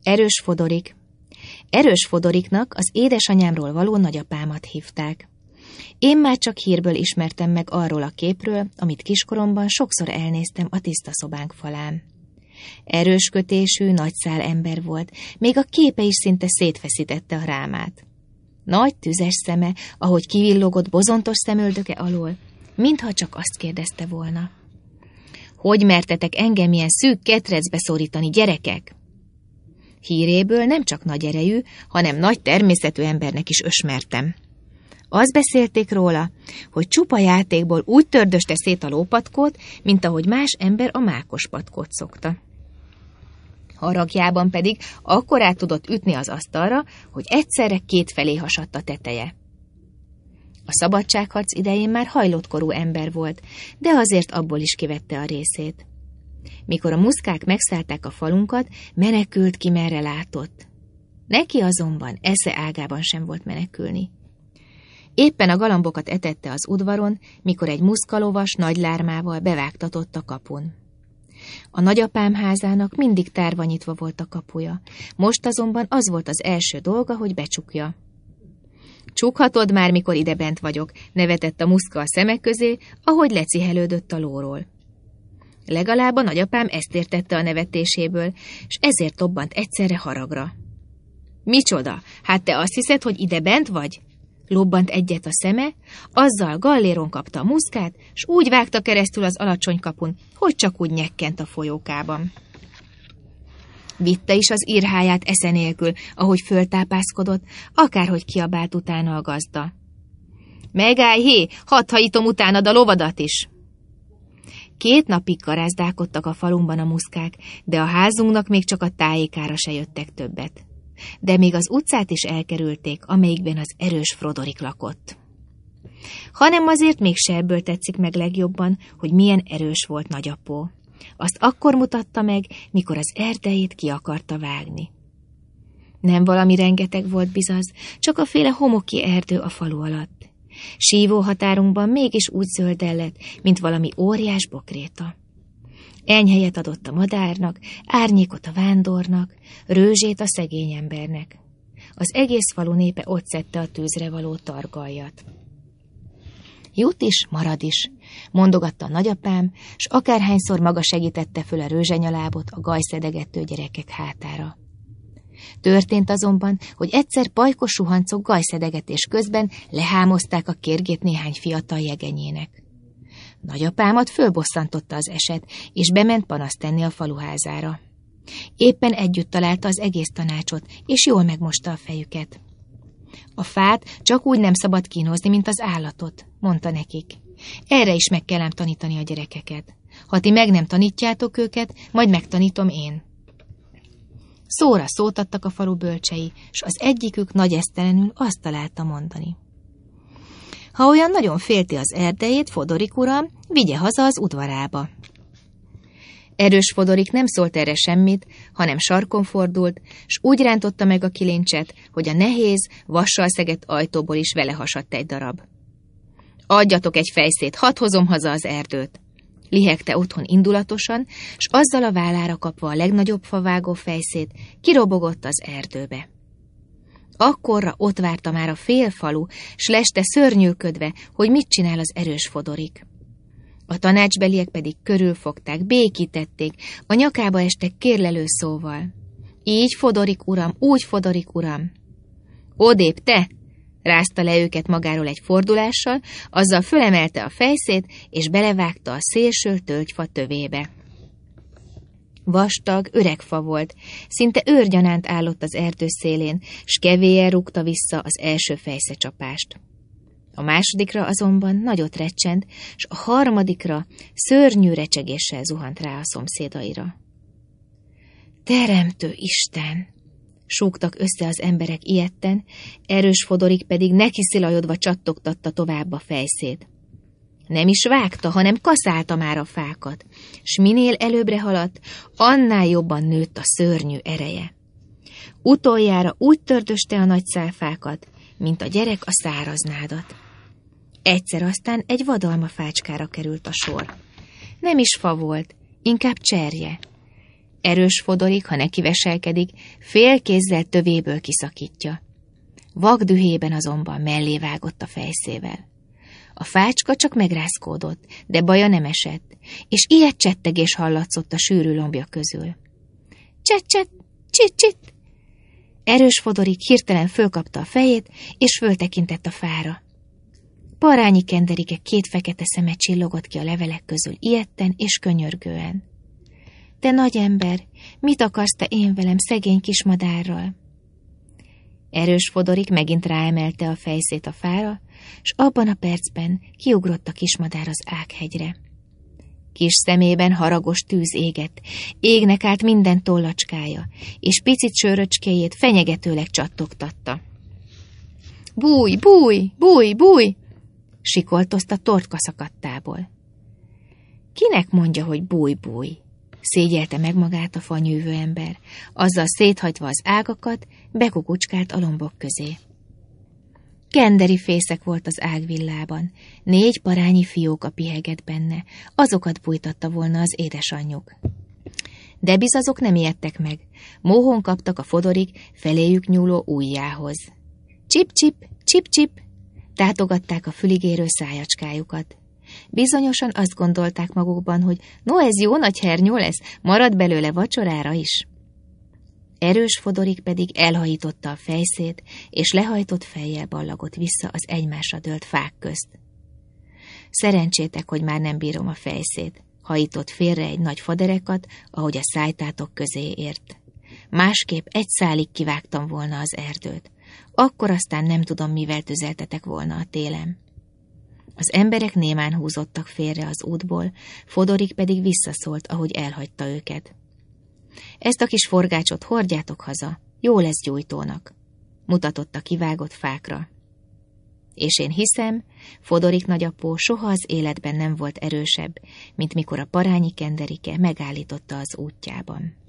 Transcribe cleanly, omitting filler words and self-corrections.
Erős Fodorik. Erős Fodoriknak az édesanyámról való nagyapámat hívták. Én már csak hírből ismertem meg arról a képről, amit kiskoromban sokszor elnéztem a tiszta szobánk falán. Erőskötésű, nagyszál ember volt, még a képe is szinte szétfeszítette a rámát. Nagy tüzes szeme, ahogy kivillogott bozontos szemöldöke alól, mintha csak azt kérdezte volna. Hogy mertetek engem ilyen szűk ketrecbe szorítani, gyerekek? Híréből nem csak nagy erejű, hanem nagy természetű embernek is ösmertem. Azt beszélték róla, hogy csupa játékból úgy tördöste szét a lópatkót, mint ahogy más ember a mákos patkót szokta. Haragjában pedig akkorát tudott ütni az asztalra, hogy egyszerre kétfelé hasadt a teteje. A szabadságharc idején már hajlott-korú ember volt, de azért abból is kivette a részét. Mikor a muszkák megszállták a falunkat, menekült ki, merre látott. Neki azonban esze ágában sem volt menekülni. Éppen a galambokat etette az udvaron, mikor egy muszkalovas nagy lármával bevágtatott a kapun. A nagyapám házának mindig tárva nyitva volt a kapuja, most azonban az volt az első dolga, hogy becsukja. Csukhatod már, mikor ide bent vagyok, nevetett a muszka a szemek közé, ahogy lecihelődött a lóról. Legalább a nagyapám ezt értette a nevetéséből, és ezért tobbant egyszerre haragra. Micsoda? Hát te azt hiszed, hogy ide bent vagy? Lobbant egyet a szeme, azzal galléron kapta a muszkát, s úgy vágta keresztül az alacsony kapun, hogy csak úgy nyekkent a folyókában. Vitte is az irháját esze nélkül, ahogy föltápászkodott, akárhogy kiabált utána a gazda. Megállj, hé, hadd hajítom utánad a lovadat is! 2 napig garázdálkodtak a falunkban a muszkák, de a házunknak még csak a tájékára se jöttek többet. De még az utcát is elkerülték, amelyikben az erős Fodorik lakott. Hanem azért mégse ebből tetszik meg legjobban, hogy milyen erős volt nagyapó. Azt akkor mutatta meg, mikor az erdejét ki akarta vágni. Nem valami rengeteg volt bizaz, csak a féle homoki erdő a falu alatt. Sívó határunkban mégis úgy zöldellett, mint valami óriás bokréta. Enyhelyet adott a madárnak, árnyékot a vándornak, rőzsét a szegény embernek. Az egész falu népe ott szedte a tűzre való targaljat. Jut is, marad is, mondogatta a nagyapám, s akárhányszor maga segítette föl a rőzsenyalábot a gajszedegető gyerekek hátára. Történt azonban, hogy egyszer pajkos suhancok gajszedegetés közben lehámozták a kérgét néhány fiatal jegenyének. Nagyapámat fölbosszantotta az eset, és bement panaszt tenni a faluházára. Éppen együtt találta az egész tanácsot, és jól megmosta a fejüket. A fát csak úgy nem szabad kínozni, mint az állatot, mondta nekik. Erre is meg kell ám tanítani a gyerekeket. Ha ti meg nem tanítjátok őket, majd megtanítom én. Szóra szót adtak a falu bölcsei, s az egyikük nagy esztelenül azt találta mondani. Ha olyan nagyon félti az erdejét, Fodorik uram, vigye haza az udvarába. Erős Fodorik nem szólt erre semmit, hanem sarkon fordult, s úgy rántotta meg a kilincset, hogy a nehéz, vassal szegett ajtóból is vele hasadt egy darab. Adjatok egy fejszét, hadd hozom haza az erdőt! Lihegte otthon indulatosan, s azzal a vállára kapva a legnagyobb favágó fejszét, kirobogott az erdőbe. Akkorra ott várta már a fél falu, s leste szörnyűködve, hogy mit csinál az erős Fodorik. A tanácsbeliek pedig körülfogták, békítették, a nyakába estek kérlelő szóval. Így Fodorik uram, úgy Fodorik uram. Odébb te! Rázta le őket magáról egy fordulással, azzal fölemelte a fejszét, és belevágta a szélső tölgyfa tövébe. Vastag, öreg fa volt, szinte őrgyanánt állott az erdő szélén, s kevéllyel rúgta vissza az első fejszecsapást. A másodikra azonban nagyot recsent, s a harmadikra szörnyű recsegéssel zuhant rá a szomszédaira. Teremtő Isten! Súgtak össze az emberek ijedten, erős Fodorik pedig nekiszilajodva csattogtatta tovább a fejszét. Nem is vágta, hanem kaszálta már a fákat, s minél előbbre haladt, annál jobban nőtt a szörnyű ereje. Utoljára úgy tördöste a nagy szálfákat, mint a gyerek a száraz nádat. Egyszer aztán egy vadalmafácskára került a sor. Nem is fa volt, inkább cserje. Erős Fodorik, ha nekiveselkedik, fél kézzel tövéből kiszakítja. Vak dühében azonban mellé vágott a fejszével. A fácska csak megrázkódott, de baja nem esett, és ilyet csettegés hallatszott a sűrű lombja közül. Cset-cset, csit-csit! Erős Fodorik hirtelen fölkapta a fejét, és föltekintett a fára. Parányi Kenderike 2 fekete szeme csillogott ki a levelek közül ijedten és könyörgően. Te nagy ember, mit akarsz te én velem szegény kismadárral? Erős Fodorik megint ráemelte a fejszét a fára, s abban a percben kiugrott a kismadár az ághegyre. Kis szemében haragos tűz égett, égnek állt minden tollacskája, és picit söröcskéjét fenyegetőleg csattogtatta. Bújj, bújj, bújj, bújj! Sikoltozta tortkaszakadtából. Kinek mondja, hogy bújj, bújj? Szégyelte meg magát a fanyűvő ember, azzal széthajtva az ágakat, bekukucskált a lombok közé. Kenderi fészek volt az ágvillában, 4 parányi fióka pihegett benne, azokat bújtatta volna az édesanyjuk. De biz azok nem ijedtek meg, móhon kaptak a Fodorik feléjük nyúló ujjához. Csip-csip, csip-csip, tátogatták a füligérő szájacskájukat. Bizonyosan azt gondolták magukban, hogy no, ez jó nagy hernyó lesz, marad belőle vacsorára is. Erős Fodorik pedig elhajította a fejszét, és lehajtott fejjel ballagott vissza az egymásra dőlt fák közt. Szerencsétek, hogy már nem bírom a fejszét, hajított félre egy nagy faderekat, ahogy a szájtátok közé ért. Másképp egy szálig kivágtam volna az erdőt, akkor aztán nem tudom, mivel tüzeltetek volna a télem. Az emberek némán húzottak félre az útból, Fodorik pedig visszaszólt, ahogy elhagyta őket. Ezt a kis forgácsot hordjátok haza, jó lesz gyújtónak, mutatott a kivágott fákra. És én hiszem, Fodorik nagyapó soha az életben nem volt erősebb, mint mikor a parányi Kenderike megállította az útjában.